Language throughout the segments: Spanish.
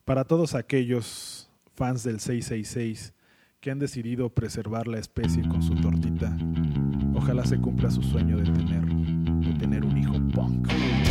Para todos aquellos fans del 666 que han decidido preservar la especie con su tortita, ojalá se cumpla su sueño de tener un hijo punk.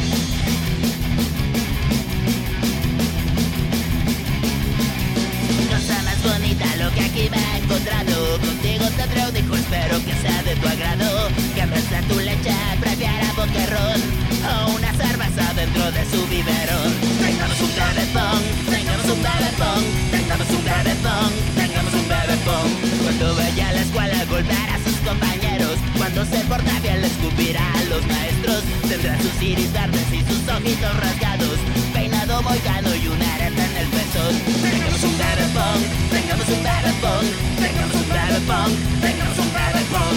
Cosa más bonita lo que aquí me he encontrado. Contigo tendré un hijo, espero que sea de tu agrado. Que en vez de tu leche prefiera boquerón o una cerveza dentro de su biberón. Tengamos un bebé pong, tengamos un bebé pong, tengamos un bebé pong, tengamos un bebé pong. Cuando vaya a la escuela golpeará a sus compañeros. Cuando se porta bien le escupirá a los maestros. Tendrá sus iris verdes y sus ojitos rasgados, peinado moicano y una areta en el pezón. Tengamos un bebé pong, tengamos un bebé pong, tengamos un bebé pong, tengamos un bebé pong.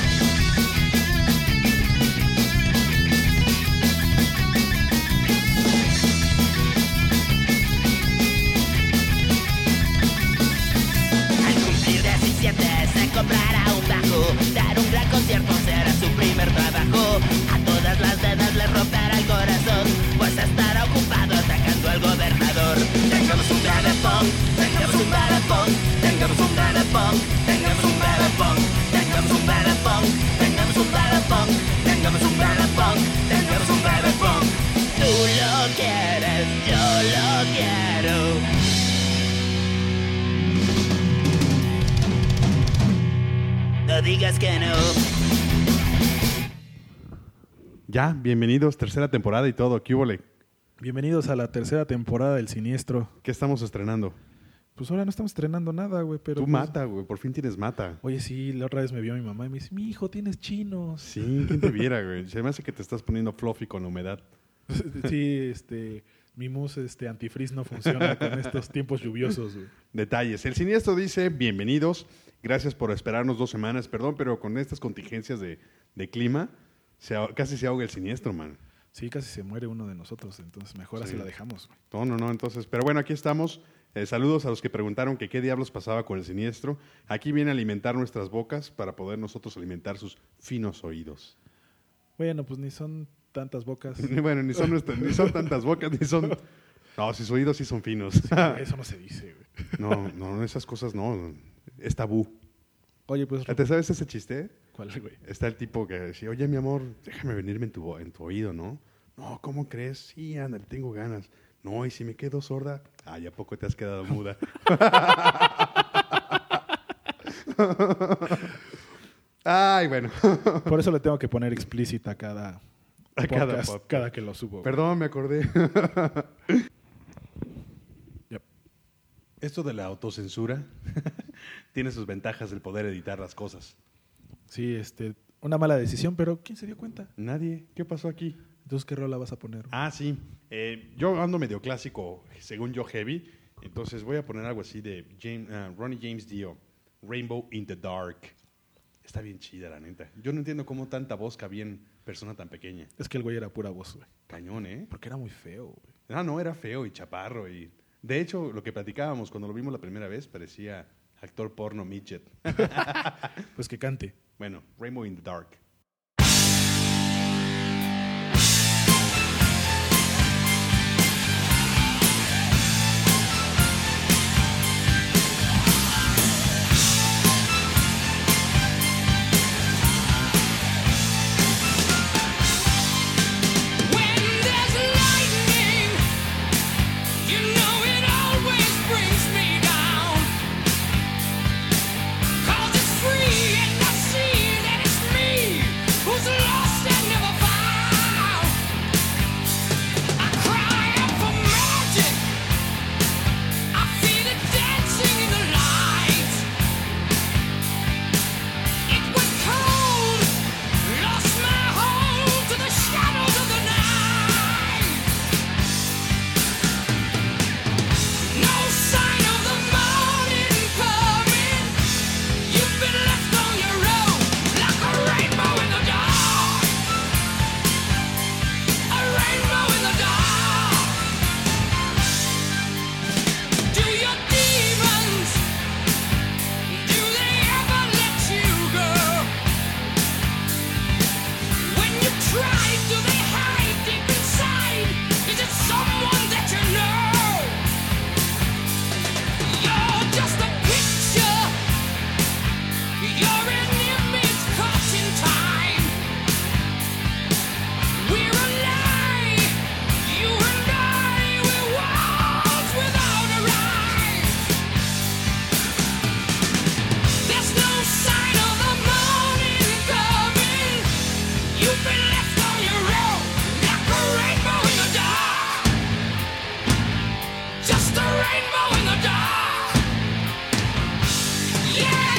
Al cumplir 17 se comprará un bajo, dar un gran concierto será su primer trabajo. A todas las nenas les romperá el corazón, pues estará ocupado atacando al gobernador. Tengamos un bebé pong, tengamos un bebé pong, tengamos un bebé pong, tengamos un bebé pong, tengamos un bebé pong, tengamos un bebé pong, tengamos un bebé pong, tengamos un bebé pong. Tú lo quieres, yo lo quiero. No digas que no. Ya, bienvenidos, tercera temporada y todo. ¿Qué húbole? Bienvenidos a la tercera temporada del Siniestro. ¿Qué estamos estrenando? Pues ahora no estamos estrenando nada, güey, pero... Tú pues, mata, güey. Por fin tienes mata. Oye, sí, la otra vez me vio mi mamá y me dice, mi hijo, tienes chinos. Sí, ¿quién te viera, güey? Se me hace que te estás poniendo fluffy con la humedad. Sí, mi mousse antifreeze no funciona con estos tiempos lluviosos, güey. Detalles. El Siniestro dice, bienvenidos. Gracias por esperarnos 2 semanas. Perdón, pero con estas contingencias de clima, casi se ahoga el Siniestro, man. Sí, casi se muere uno de nosotros, entonces mejor así la dejamos, güey. No, entonces, pero bueno, aquí estamos. Saludos a los que preguntaron que qué diablos pasaba con el Siniestro. Aquí viene a alimentar nuestras bocas para poder nosotros alimentar sus finos oídos. Bueno, pues ni son tantas bocas. Bueno, ni son tantas bocas, ni son... No, sus oídos sí son finos. Sí, eso no se dice, güey. No, esas cosas no. Es tabú. Oye, pues... ¿Te sabes ese chiste? ¿Cuál, güey? Está el tipo que decía, oye, mi amor, déjame venirme en tu oído, ¿no? No, ¿cómo crees? Sí, ándale, tengo ganas. No, ¿y si me quedo sorda? Ay, ¿a poco te has quedado muda? Ay, bueno. Por eso le tengo que poner explícita a cada podcast, podcast. cada que lo subo. Perdón, me acordé. Yep. Esto de la autocensura tiene sus ventajas del poder editar las cosas. Sí, una mala decisión, pero ¿quién se dio cuenta? Nadie. ¿Qué pasó aquí? Entonces, ¿qué rola vas a poner? Ah, sí. Yo ando medio clásico, según yo, heavy. Entonces voy a poner algo así de Ronnie James Dio, Rainbow in the Dark. Está bien chida, la neta. Yo no entiendo cómo tanta voz cabía en persona tan pequeña. Es que el güey era pura voz, güey. Cañón, ¿eh? Porque era muy feo, güey. Ah, no, era feo y chaparro. De hecho, lo que platicábamos cuando lo vimos la primera vez parecía actor porno midget. Pues que cante. Bueno, Rainbow in the Dark. Free and I see that it's me. Just a rainbow in the dark. Yeah.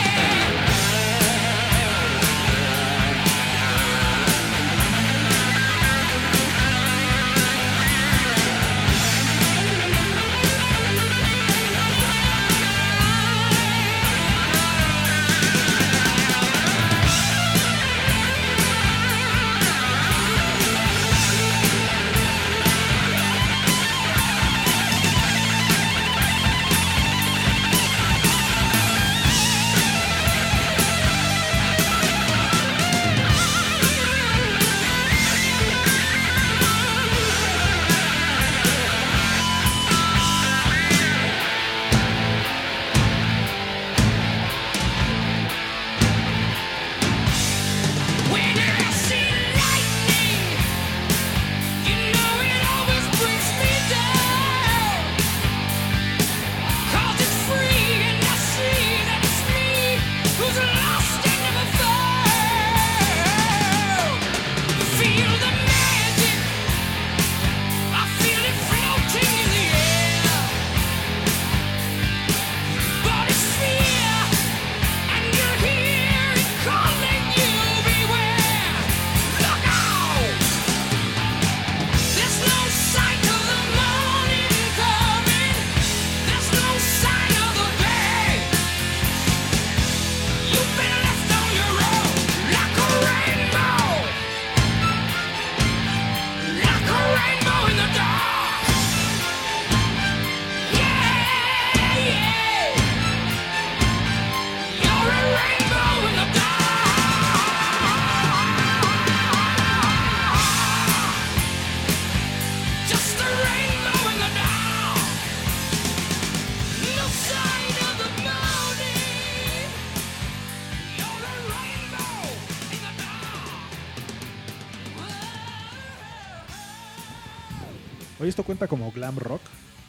Oye, ¿esto cuenta como glam rock?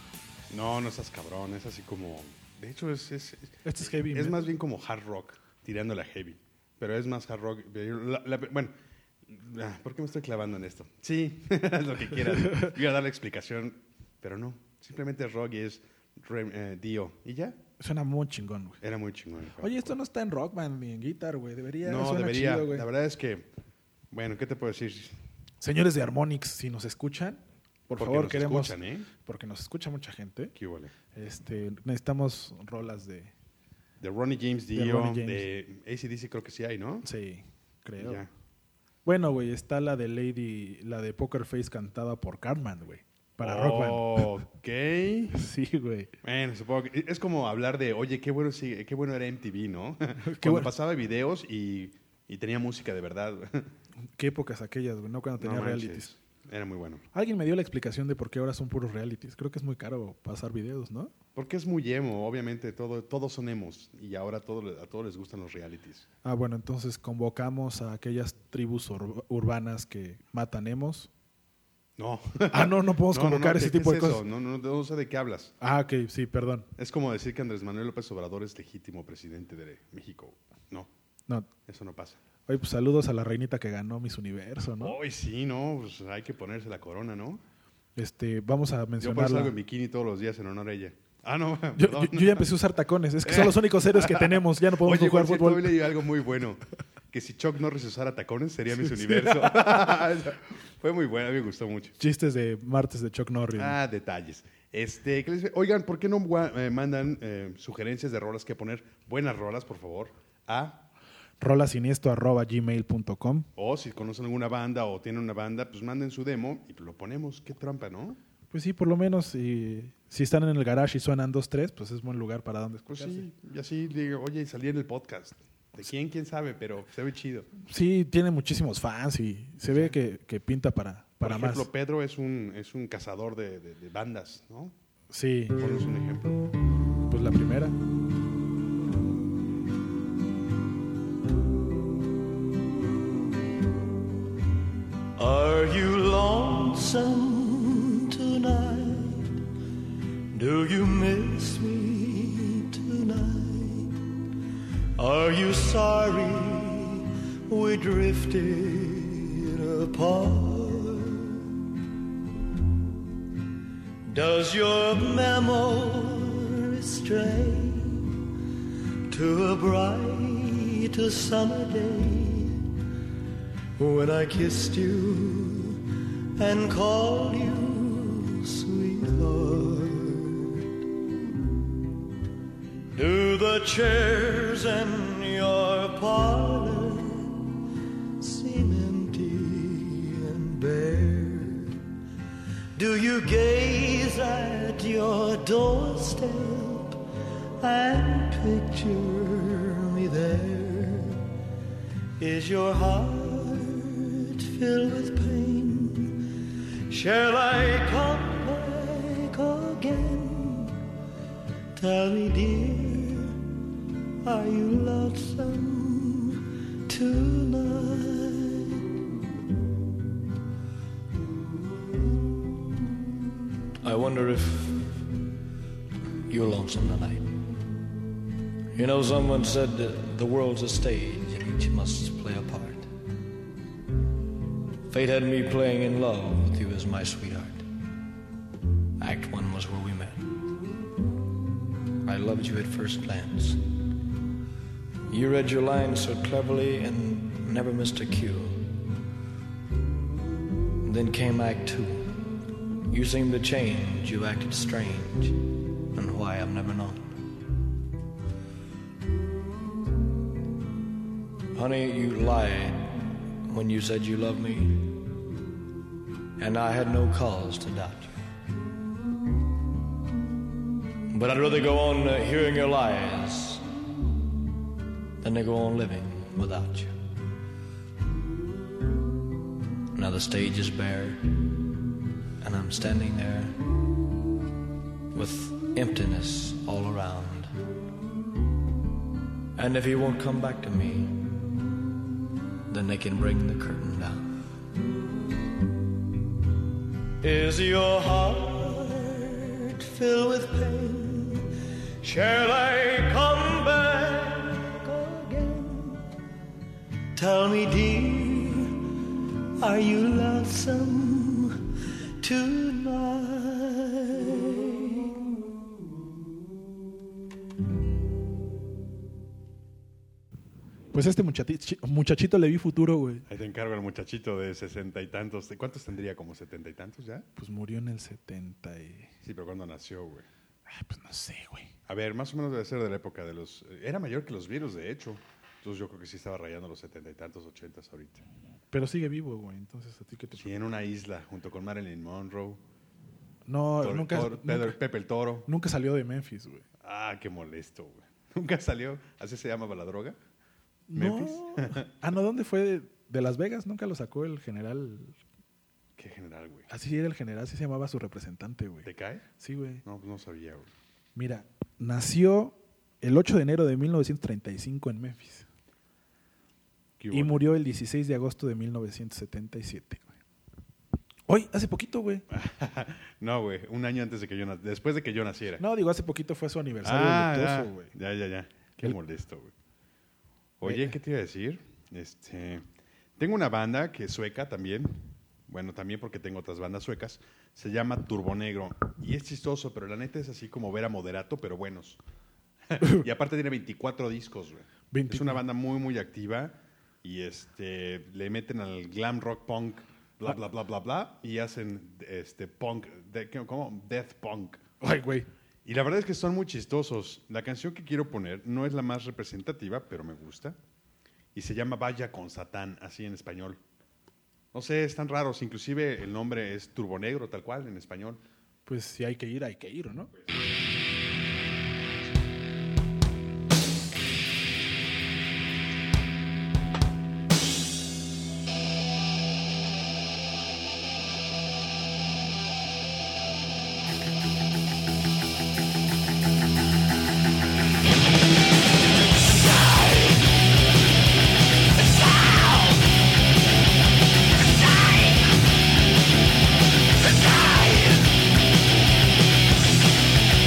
No, no seas cabrón, es así como... De hecho, Este es heavy es metal. más bien como hard rock, tirándole a heavy. Pero es más hard rock. Bueno, ¿por qué me estoy clavando en esto? Sí, haz lo que quieras. Iba a dar la explicación, pero no. Simplemente es rock y es Dio. ¿Y ya? Suena muy chingón, güey. Era muy chingón. Oye, esto no está en Rockman ni en Guitar, güey. Debería. No, suena debería. chido, güey. La verdad es que... Bueno, ¿qué te puedo decir? Señores de Harmonix, si nos escuchan, por Porque favor, nos queremos... escuchan, ¿eh? Porque nos escucha mucha gente. Qué huele. Necesitamos rolas de... De Ronnie James De Dio, Ronnie James. de AC/DC creo que sí hay, ¿no? Sí, creo. Ya. Bueno, güey, está la de Lady... La de Poker Face cantada por Cartman, güey. Para Rockman. Ok. Sí, güey. Bueno, supongo que es como hablar de, oye, qué bueno era MTV, ¿no? Cuando bueno. pasaba videos y tenía música de verdad. Qué épocas aquellas, güey, ¿no? Cuando tenía No manches, realities. Era muy bueno. Alguien me dio la explicación de por qué ahora son puros realities. Creo que es muy caro pasar videos, ¿no? Porque es muy emo, obviamente, todos son emos y ahora a todos les gustan los realities. Ah, bueno, entonces convocamos a aquellas tribus urbanas que matan emos. No. Ah, no podemos convocar ese tipo de ¿qué es cosas. eso? No sé de qué hablas. Ah, ok, sí, perdón. Es como decir que Andrés Manuel López Obrador es legítimo presidente de México. No, No. eso no pasa. Oye, pues saludos a la reinita que ganó Miss Universo, ¿no? Hoy sí, ¿no? Pues hay que ponerse la corona, ¿no? Vamos a Yo por eso mencionarla. salgo en bikini todos los días en honor a ella. Ah, no, Yo perdón. ya empecé a usar tacones. Es que son los únicos héroes que tenemos. Ya no podemos Oye, jugar por cierto, fútbol. hoy leí algo muy bueno. Que si Chuck Norris usara tacones, sería Miss Universo. Fue muy bueno, a mí me gustó mucho. Chistes de martes de Chuck Norris. Ah, detalles. ¿Qué les... Oigan, ¿por qué no mandan sugerencias de rolas que poner? Buenas rolas, por favor. Rolasiniestro@gmail.com. O si conocen alguna banda o tienen una banda, pues manden su demo y lo ponemos. Qué trampa, ¿no? Pues sí, por lo menos si están en el garage y suenan 2, 3, pues es buen lugar para donde Pues escucharse. sí, y así digo, oye, salí en el podcast. ¿De quién? ¿Quién sabe? Pero se ve chido. Sí, tiene muchísimos fans y se ve que pinta para Por ejemplo, más. Pedro es un cazador de bandas, ¿no? Sí, Ponos un ejemplo. pues la primera. Are you lonesome tonight? Do you miss me tonight? Are you sorry we drifted apart? Does your memory stray to a bright summer day when I kissed you and called you sweetheart? Do the chairs in your parlor seem empty and bare? Do you gaze at your doorstep and picture me there? Is your heart filled with pain? Shall I come back again? Tell me, dear, are you lonesome tonight? I wonder if you're lonesome tonight. You know, someone said that the world's a stage and each must play a part. Fate had me playing in love with you as my sweetheart. Act 1 was where we met. I loved you at first glance. You read your lines so cleverly and never missed a cue. Then came Act 2. You seemed to change, you acted strange, and why I've never known. Honey, you lied when you said you loved me, and I had no cause to doubt you. But I'd rather go on hearing your lies than to go on living without you. Now the stage is bare, and I'm standing there with emptiness all around. And if he won't come back to me, then they can bring the curtain down. Is your heart filled with pain? Shall I come back again? Tell me, dear, are you lonesome tonight? Pues este muchachito le vi futuro, güey. Ahí te encargo el muchachito de 60 y tantos. ¿De cuántos tendría? ¿Como 70 y tantos ya? Pues murió en el 70 y... Sí, pero ¿cuándo nació, güey? Ay, pues no sé, güey. A ver, más o menos debe ser de la época de los... Era mayor que los virus, de hecho. Entonces yo creo que sí estaba rayando los 70 y tantos, 80 ahorita. Pero sigue vivo, güey. Entonces, ¿a ti qué te... Sí, en una isla, junto con Marilyn Monroe. No, nunca... Pepe el Toro. Nunca salió de Memphis, güey. Ah, qué molesto, güey. Nunca salió. ¿Así se llamaba la droga? ¿Memphis? No, ¿dónde fue? ¿De Las Vegas? Nunca lo sacó el general. ¿Qué general, güey? Así era el general, así se llamaba su representante, güey. ¿Te cae? Sí, güey. No, pues no sabía, güey. Mira, nació el 8 de enero de 1935 en Memphis. Y murió el 16 de agosto de 1977, güey. Hoy, hace poquito, güey. No, güey, un año antes de que yo naciera. Después de que yo naciera. No, digo, hace poquito fue su aniversario luctuoso, güey. Ya. Qué molesto, güey. Oye, ¿qué te iba a decir? Tengo una banda que es sueca también. Bueno, también porque tengo otras bandas suecas. Se llama Turbonegro. Y es chistoso, pero la neta es así como ver a Moderato, pero buenos. Y aparte tiene 24 discos, güey. Es una banda muy, muy activa. Y le meten al glam rock punk, bla, bla, bla, bla, bla. Y hacen punk, ¿cómo? Death punk. Ay, güey. Y la verdad es que son muy chistosos. La canción que quiero poner no es la más representativa, pero me gusta. Y se llama Vaya con Satán, así en español. No sé, están raros. Inclusive el nombre es Turbonegro, tal cual, en español. Pues si hay que ir, ¿no? Die!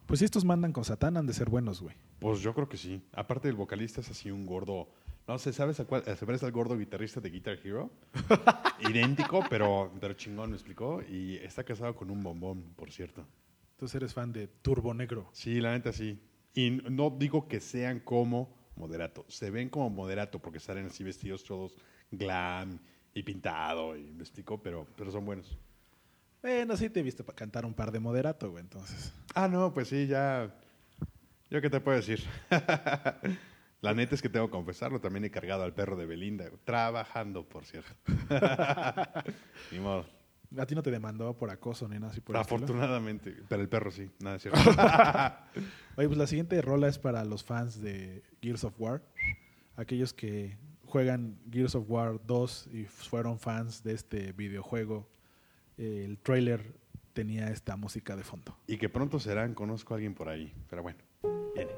Pues si estos mandan con Satán, han de ser buenos, güey. Pues yo creo que sí. Aparte, el vocalista es así un gordo. No sé, ¿sabes a cuál? Se parece al gordo guitarrista de Guitar Hero. Idéntico, pero chingón, me explicó. Y está casado con un bombón, por cierto. Entonces eres fan de Turbo Negro. Sí, la neta sí. Y no digo que sean como Moderato. Se ven como Moderato porque salen así vestidos todos glam y pintado. Y me explicó, pero son buenos. Bueno, sí te he visto cantar un par de Moderato, güey, entonces. No, pues sí, ya. ¿Yo qué te puedo decir? La neta es que tengo que confesarlo. También he cargado al perro de Belinda. Trabajando, por cierto. Ni modo. A ti no te demandó por acoso ni nada así por el estilo. Afortunadamente. Pero el perro sí. Nada es cierto. Oye, pues la siguiente rola es para los fans de Gears of War. Aquellos que juegan Gears of War 2 y fueron fans de este videojuego. El trailer tenía esta música de fondo. Y que pronto serán. Conozco a alguien por ahí. Pero bueno. Viene.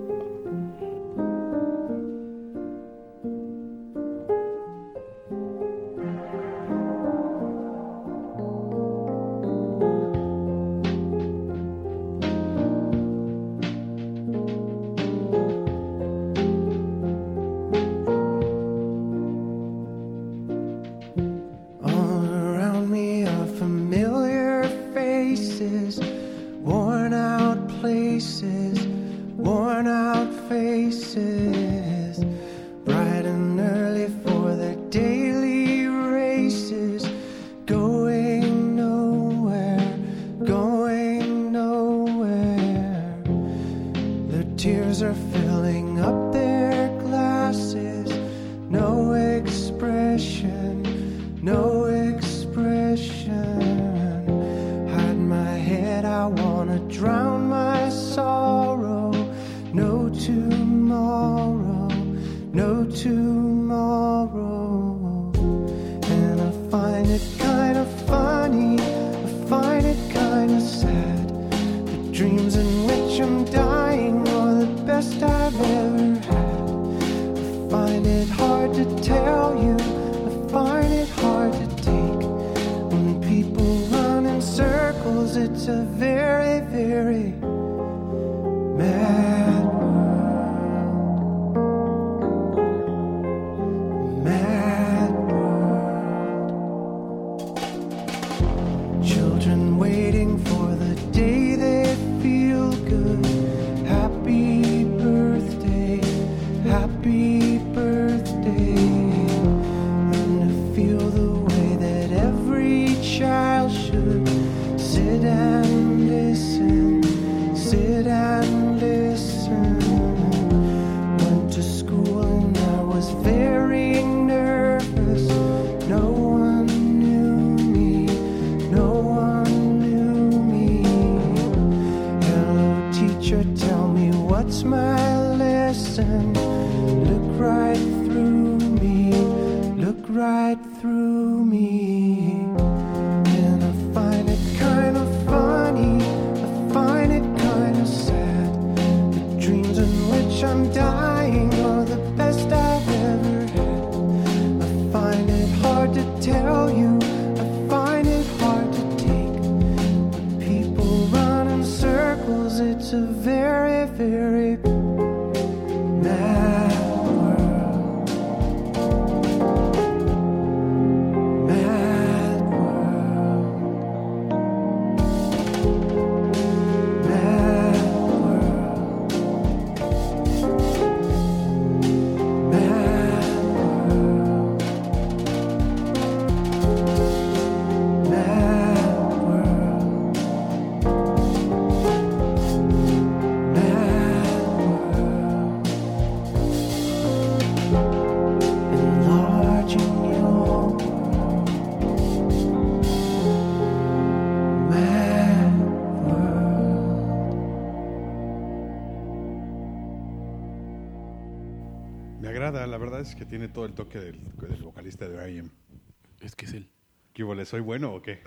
La verdad es que tiene todo el toque del vocalista de R.E.M. Es que es él. ¿Qué hubo? ¿Soy bueno o qué?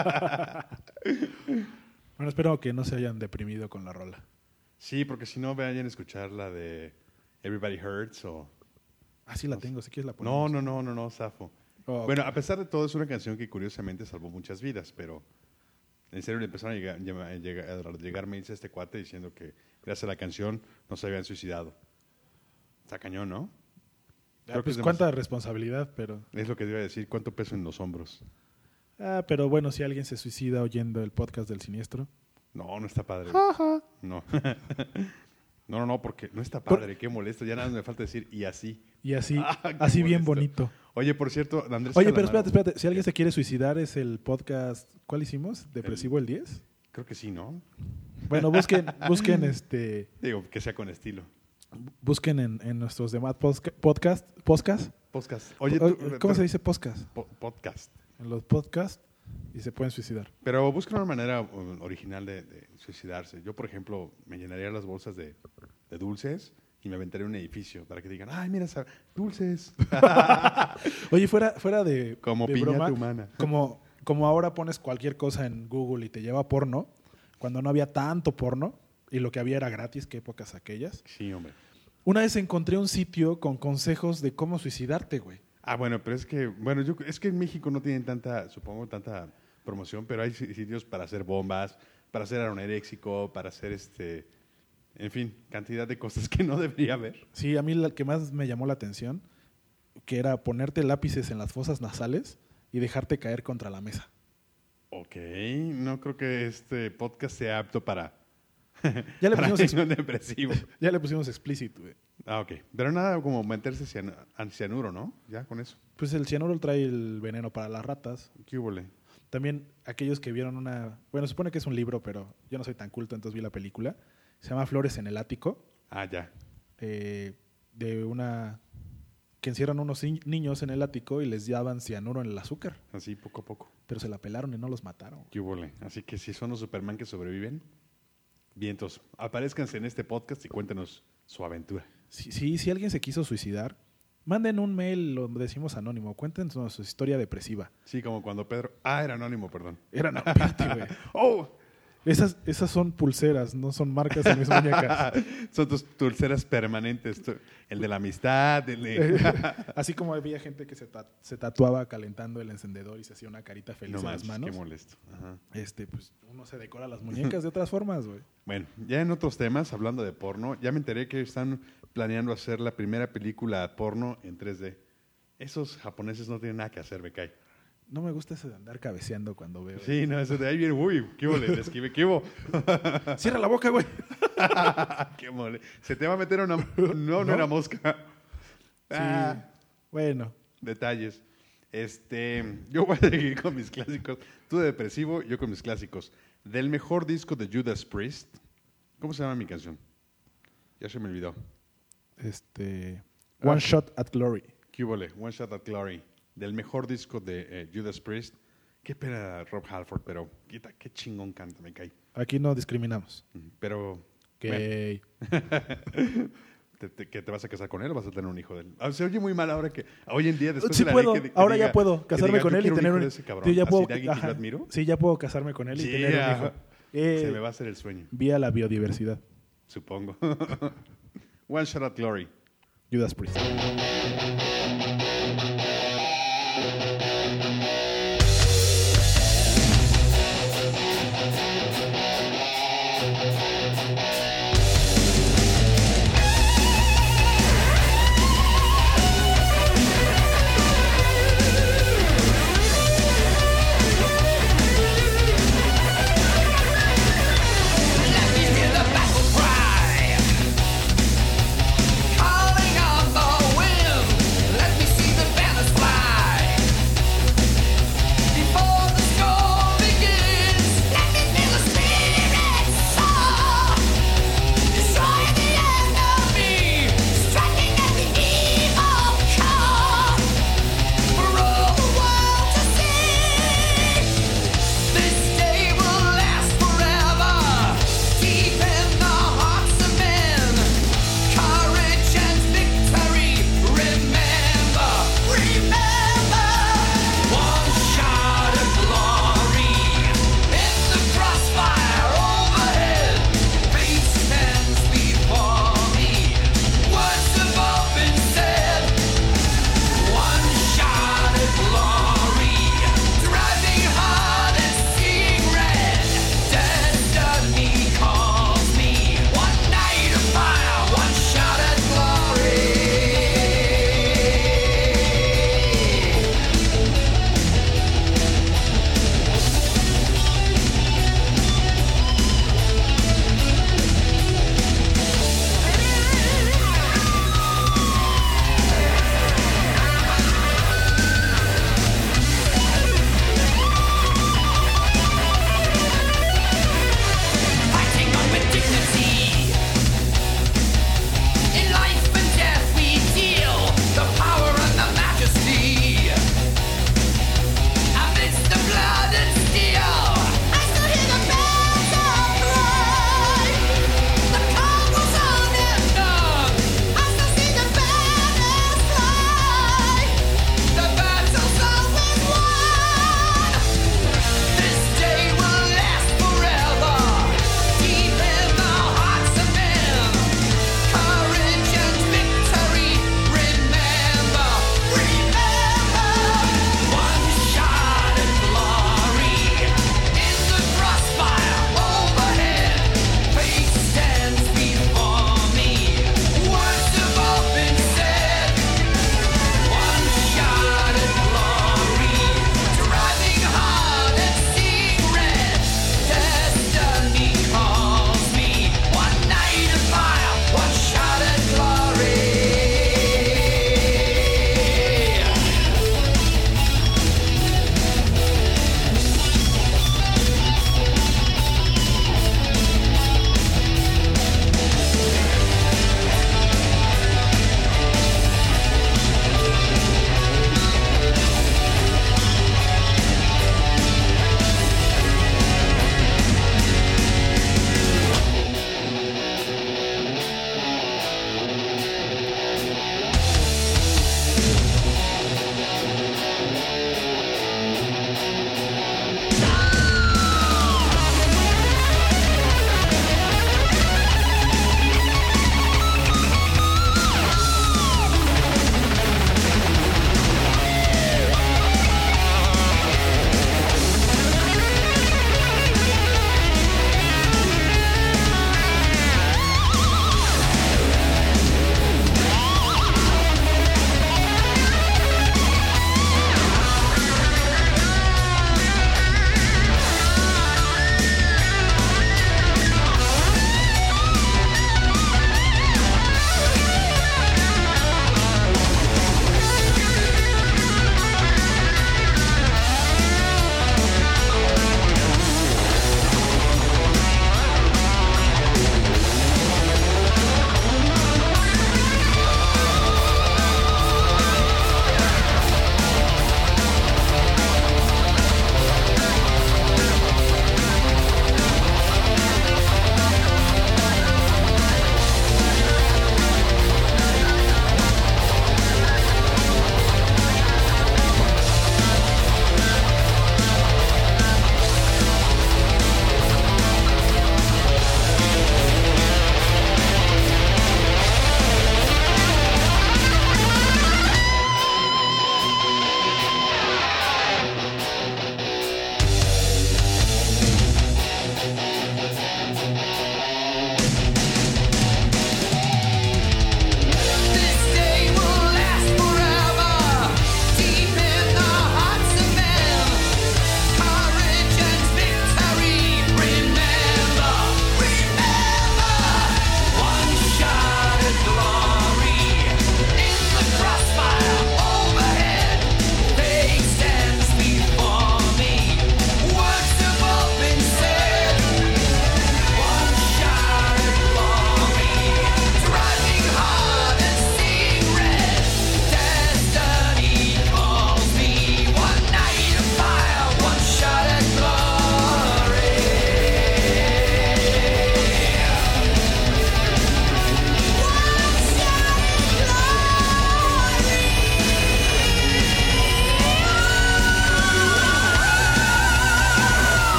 Bueno, espero que no se hayan deprimido con la rola. Sí, porque si no, vayan a escuchar la de Everybody Hurts o... sí la tengo, si quieres la ponemos. No, zafo. Oh, bueno, a pesar de todo, es una canción que curiosamente salvó muchas vidas, pero En serio, le empezaron a llegar mails a este cuate diciendo que gracias a la canción no se habían suicidado. Está cañón, ¿no? Creo que Pues es cuánta responsabilidad, pero... Es lo que te iba a decir, cuánto peso en los hombros. Pero bueno, si alguien se suicida oyendo el podcast del Siniestro. No está padre. No. No, porque no está padre, qué molesto. Ya nada me falta decir y así. Y así, Qué así bien molesto. bonito. Oye, por cierto, Andrés Oye, pero Calamaro- espérate. Si alguien se quiere suicidar, es el podcast... ¿Cuál hicimos? ¿Depresivo el 10? Creo que sí, ¿no? Bueno, busquen Digo, que sea con estilo. busquen en nuestros demás podcast. Podcast. Oye, ¿Cómo se dice podcast? Podcast. En los podcasts y se pueden suicidar. Pero busca una manera original de suicidarse. Yo, por ejemplo, me llenaría las bolsas de dulces y me aventaría un edificio para que digan, ay, mira, dulces. Oye, fuera de Como de piñata broma, humana. Como ahora pones cualquier cosa en Google y te lleva a porno, cuando no había tanto porno y lo que había era gratis, qué épocas aquellas. Sí, hombre. Una vez encontré un sitio con consejos de cómo suicidarte, güey. Bueno, pero es que en México no tienen tanta promoción, pero hay sitios para hacer bombas, para hacer aronéxico, para hacer en fin, cantidad de cosas que no debería haber. Sí, a mí la que más me llamó la atención, que era ponerte lápices en las fosas nasales y dejarte caer contra la mesa. Ok, no creo que este podcast sea apto para Ya le para pusimos, un depresivo. ya le pusimos explícito, güey. Ok. Pero nada como meterse cianuro, ¿no? Ya con eso. Pues el cianuro trae el veneno para las ratas. ¿Qué hubole? También aquellos que vieron bueno, supone que es un libro, pero yo no soy tan culto, entonces vi la película. Se llama Flores en el ático. Ya. De una... que encierran unos niños en el ático y les daban cianuro en el azúcar. Así poco a poco. Pero se la pelaron y no los mataron. ¿Qué hubole? Así que si son los Superman que sobreviven, vientos, aparézcanse en este podcast y cuéntenos su aventura. Si alguien se quiso suicidar, manden un mail, lo decimos anónimo, cuéntenos su historia depresiva. Sí, como cuando Pedro... era anónimo, perdón. No, espérate, güey. ¡Oh! Esas son pulseras, no son marcas en mis muñecas. Son tus pulseras permanentes. El de la amistad, el de... Así como había gente que se tatuaba calentando el encendedor y se hacía una carita feliz No en manches, las manos. qué molesto. Ajá. Pues uno se decora las muñecas de otras formas, güey. Bueno, ya en otros temas, hablando de porno, ya me enteré que están planeando hacer la primera película porno en 3D. Esos japoneses no tienen nada que hacer, me cae. No me gusta eso de andar cabeceando cuando veo. Sí, no, eso de ahí viene, uy, qué mole, le esquivé, qué hubo. Cierra la boca, güey. Qué mole. Se te va a meter una... No era mosca. Sí. Bueno. Detalles. Yo voy a seguir con mis clásicos. Tú de depresivo, yo con mis clásicos. Del mejor disco de Judas Priest. ¿Cómo se llama mi canción? Ya se me olvidó. One Shot at Glory. ¿Qué huele? One Shot at Glory. Del mejor disco de Judas Priest. Qué pena Rob Halford, pero qué chingón canta, me cae. Aquí no discriminamos. Pero... Gay. Bueno, ¿que te vas a casar con él o vas a tener un hijo de él? Se oye muy mal ahora que... Hoy en día, después Sí de la puedo, ley que ahora diga- ya puedo que casarme diga, con yo él y quiero tener hijo un... de ese cabrón. Sí, ya Así puedo, de alguien que ajá. yo admiro. Sí, ya puedo casarme con él y Sí, tener un ajá. hijo. Se me va a hacer el sueño, Vía la biodiversidad. supongo. One Shot at Glory. Judas Priest. Let me hear the battle cry, calling on the wind.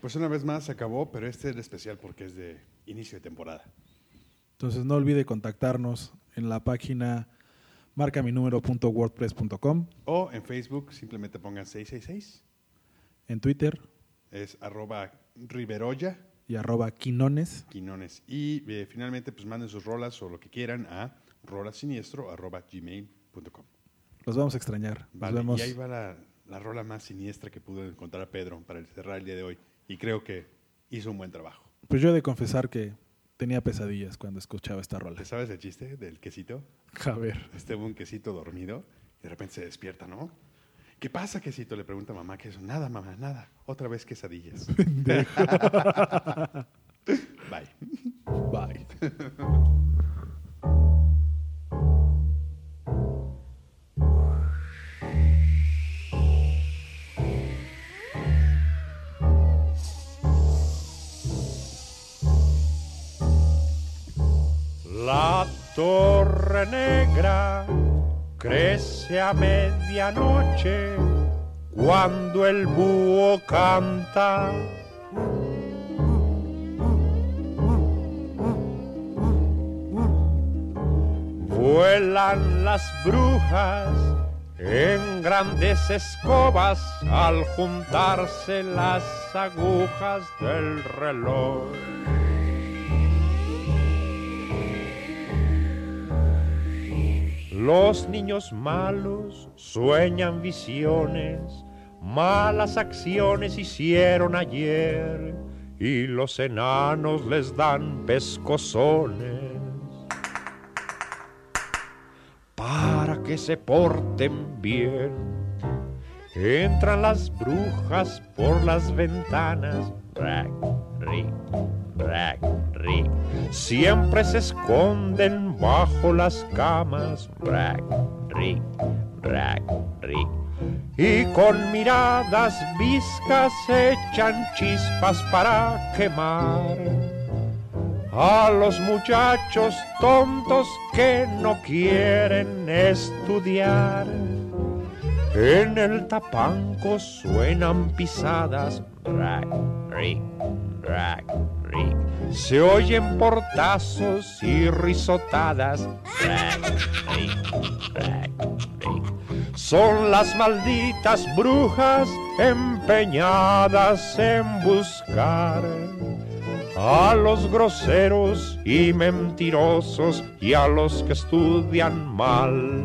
Pues una vez más se acabó, pero este es el especial porque es de inicio de temporada. Entonces no olvide contactarnos en la página marcaminumero.wordpress.com. O en Facebook simplemente pongan 666. En Twitter Es @Riveroya. y @Quinones. Quinones. Y finalmente, pues manden sus rolas o lo que quieran a rolasiniestro@gmail.com. Los vamos a extrañar. Nos Vale, vemos. y ahí va la rola más siniestra que pudo encontrar a Pedro para cerrar el día de hoy. Y creo que hizo un buen trabajo. Pues yo he de confesar que tenía pesadillas cuando escuchaba esta rola. ¿Te sabes el chiste del quesito? A ver. Un quesito dormido y de repente se despierta, ¿no? ¿Qué pasa, quesito? Le pregunta a mamá. ¿Qué es? Nada, mamá, nada. Otra vez quesadillas. Bye. Bye. La torre negra crece a medianoche cuando el búho canta. Vuelan las brujas en grandes escobas al juntarse las agujas del reloj. Los niños malos sueñan visiones, malas acciones hicieron ayer y los enanos les dan pescozones para que se porten bien. Entran las brujas por las ventanas, rack, rick, rack, rick. Siempre se esconden bajo las camas, rack, rick, rack, rick. Y con miradas viscas echan chispas para quemar a los muchachos tontos que no quieren estudiar. En el tapanco suenan pisadas, rack, rick, rack, rick. Se oyen portazos y risotadas, rack, rick, rack, rick. Son las malditas brujas empeñadas en buscar a los groseros y mentirosos y a los que estudian mal.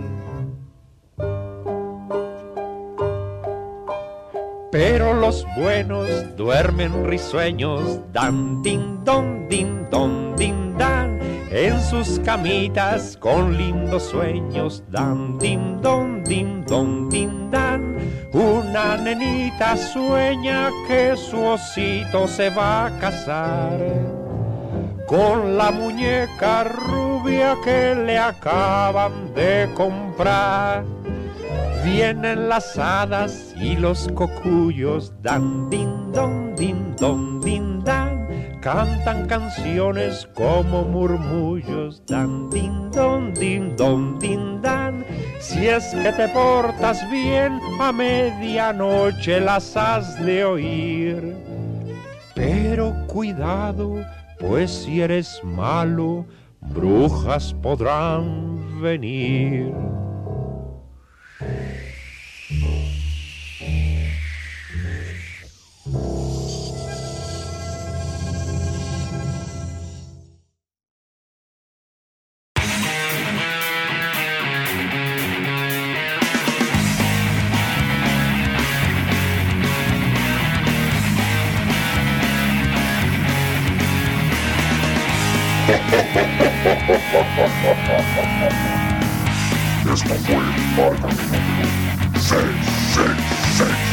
Pero los buenos duermen risueños, dan din don, din dan, en sus camitas con lindos sueños, dan din don, din dan. Una nenita sueña que su osito se va a casar con la muñeca rubia que le acaban de comprar. Vienen las hadas y los cocuyos, dan din don, din dan. Cantan canciones como murmullos, dan din don, din dan. Si es que te portas bien, a medianoche las has de oír. Pero cuidado, pues si eres malo, brujas podrán venir. Esto fue Marca mi número 666.